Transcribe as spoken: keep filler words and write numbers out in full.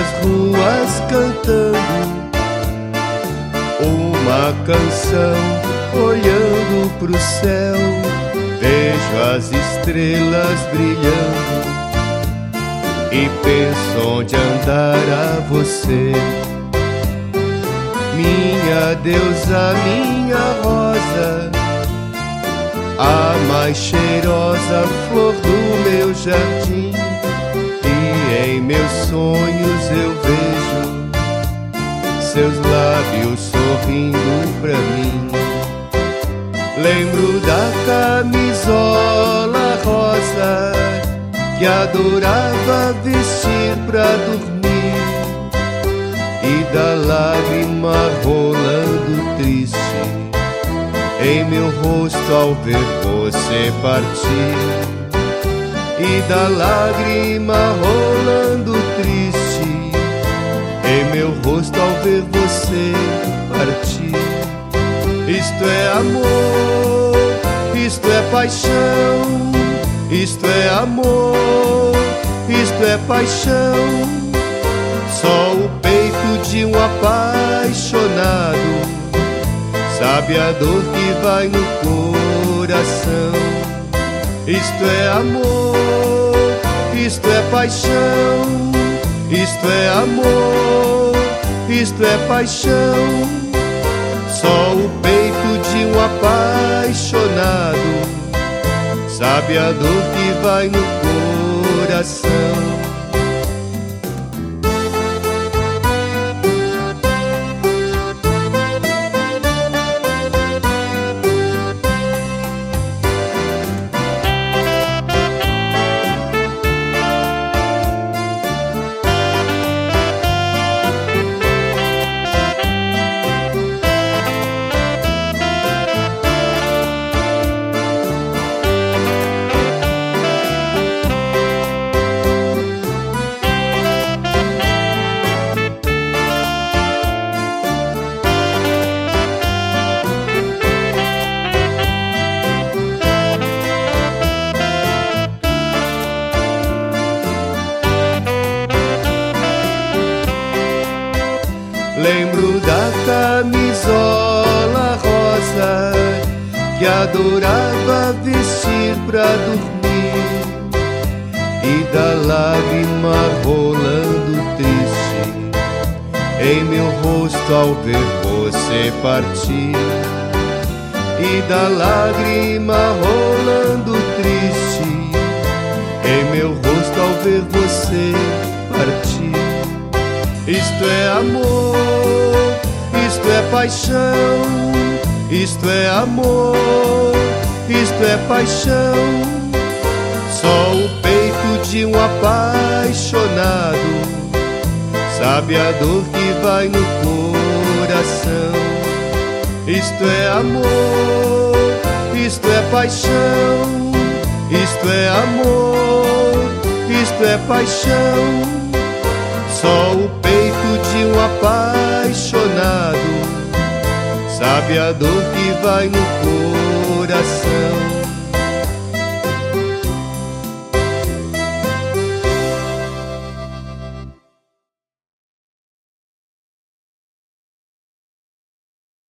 nas ruas cantando uma canção, olhando pro céu, vejo as estrelas brilhando e penso onde andará você. Minha deusa, minha rosa, a mais cheirosa flor do meu jardim, e em meus sonhos eu vejo seus lábios sorrindo pra mim. Lembro da camisola rosa que adorava vestir pra dormir, e da lágrima rolando triste em meu rosto ao ver você partir. E da lágrima rolando triste em meu rosto ao ver você partir. Isto é amor, isto é paixão, isto é amor, isto é paixão. Só o peito de um apaixonado sabe a dor que vai no coração. Isto é amor, isto é paixão, isto é amor, isto é paixão. Só o peito de um apaixonado sabe a dor que vai no coração. Lembro da camisola rosa que adorava vestir pra dormir, e da lágrima rolando triste em meu rosto ao ver você partir. E da lágrima rolando triste em meu rosto ao ver você partir. Isto é amor, isto é paixão, isto é amor, isto é paixão. Só o peito de um apaixonado sabe a dor que vai no coração. Isto é amor, isto é paixão, isto é amor, isto é paixão. Só o peito de um apaixonado sabe a dor que vai no coração.